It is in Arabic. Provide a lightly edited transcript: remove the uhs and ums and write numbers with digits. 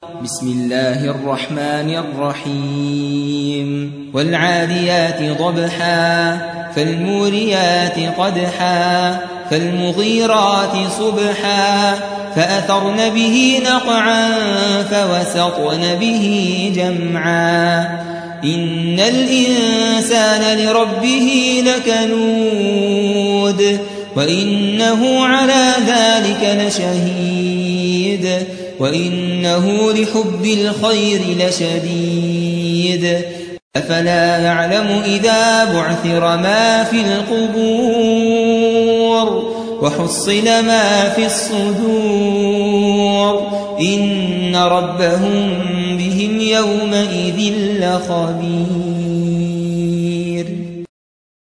بسم الله الرحمن الرحيم والعاديات ضبحا فالموريات قدحا فالمغيرات صبحا فأثرن به نقعا فوسطن به جمعا إن الإنسان لربه لكنود وإنه على ذلك لشهيد وإنه لحب الخير لشديد أفلا يعلم إذا بعثر ما في القبور وحصل ما في الصدور إن ربهم بهم يومئذ لخبير.